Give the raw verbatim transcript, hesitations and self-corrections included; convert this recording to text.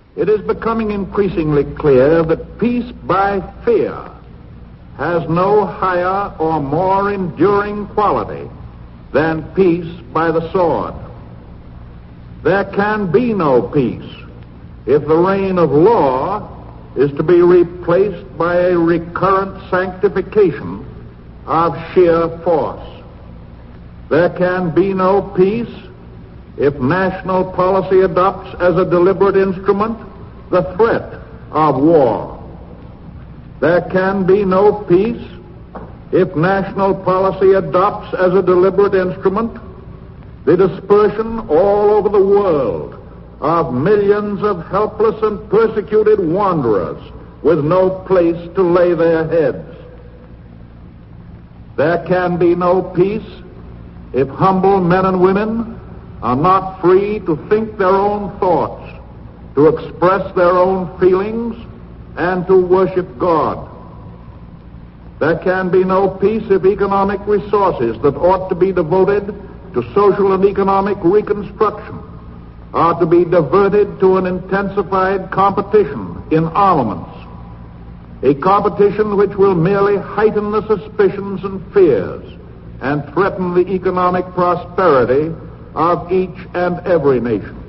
It is becoming increasingly clear that peace by fear has no higher or more enduring quality than peace by the sword. There can be no peace if the reign of law is to be replaced by a recurrent sanctification of sheer force. There can be no peace if national policy adopts as a deliberate instrument the threat of war. There can be no peace if national policy adopts as a deliberate instrument the dispersion all over the world of millions of helpless and persecuted wanderers with no place to lay their heads. There can be no peace if humble men and women are not free to think their own thoughts, to express their own feelings, and to worship God. There can be no peace if economic resources that ought to be devoted to social and economic reconstruction are to be diverted to an intensified competition in armaments, a competition which will merely heighten the suspicions and fears and threaten the economic prosperity of each and every nation.